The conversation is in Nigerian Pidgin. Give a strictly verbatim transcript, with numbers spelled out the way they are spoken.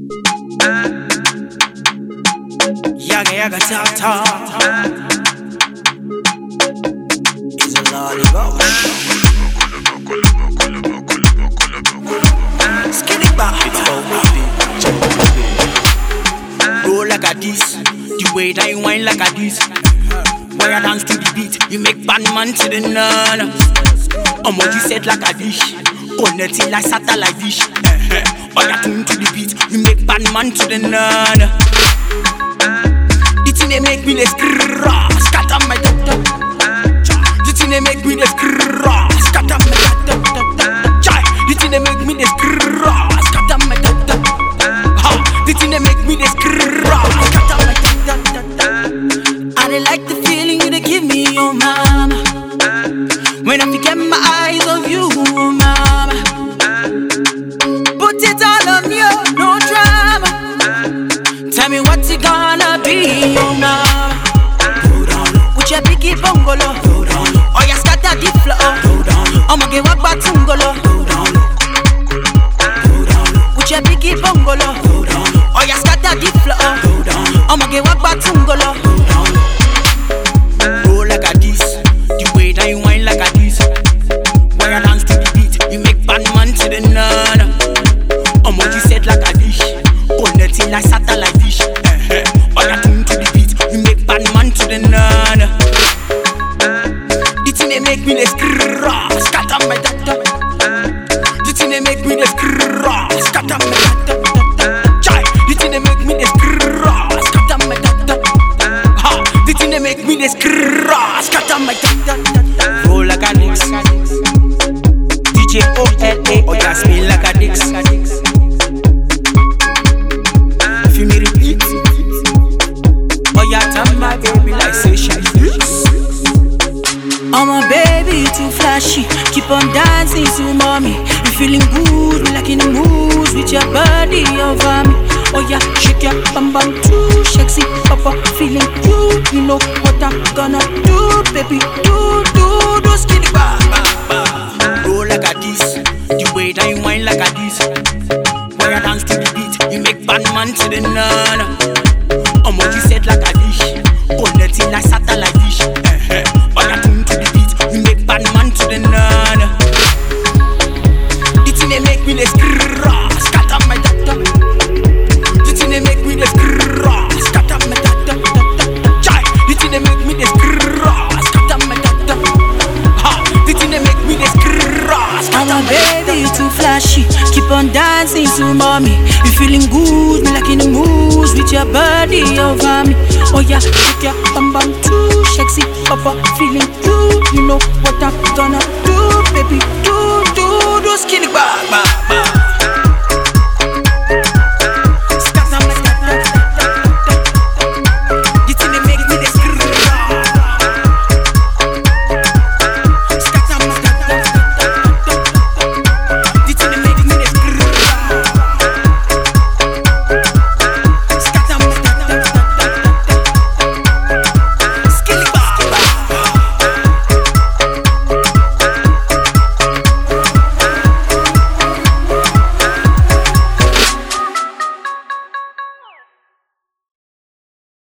Yaga yaga talk talk. It's a lot of go. Skinny back. Roll like a this. The way that you whine like a this. When you dance to the beat, you make bad man to the none. I'm what you said like a dish. Connecting like satellite dish. When you tune to the beat, you make bad man to the none. The thing they make me the skrrrra, scatter my doctor. The thing they make me the skrrrra, scatter my doctor. The thing they make me the skrrrra, scatter my doctor. The thing they make me the skrrrra, scatter my doctor. I dey like the feeling you dey give me, oh mama. When I forget my eyes of you, oh mama. Put it all on you, no drama. Tell me what's it gonna be, oh mama. With your biggie bungalow, oh you scatter the floor. I'ma get walk back tungolo. With your biggie bungalow, oh you scatter the floor. I'ma get walk back tungolo. Roll like a this, the way that you whine like a this. When you dance to the beat, you make bad man to the none. I'm what you said like a dish, connecting like satellite dish. When you tune to the beat, you make bad man to the none. The thing they make me the skrrrra, scatter my doctor. The thing they make me the skrrrra, scatter my doctor. The thing they make me the skrrrra, scatter my doctor. The thing they make me the skrrrra, scatter my doctor. Roll like a dix, D J O L A, or just spin like a dix. If you me repeat, oh yeah, tell my baby like say she is. Oh my baby, you too flashy. Keep on dancing to mommy. You feeling good, like in the mood with your body over me. Oh yeah, shake your bum bum too sexy, papa, feeling good. You know what I'm gonna do, baby. Do, do, do, skinny ba, ba, ba. Roll like a this, the way that you whine like a this. When you dance to the beat, you make bad man to the none. I'm what you said like a dish, connecting like satellite dish. When you tune to the beat, you make bad man to the none. The thing they make me the skrrrra, scatter my doctor. The thing they make me the skrrrra, scatter my doctor. The thing they make me the skrrrra, scatter my doctor. The thing they make me the skrrrra, scatter my doctor. Baby, you too flashy. Keep on dancing to mommy. You feeling good, me like in the mood with your body over me. Oh yeah, shake your bum bum too sexy, papa, feeling good. You know what I'm gonna do, baby. Do, do.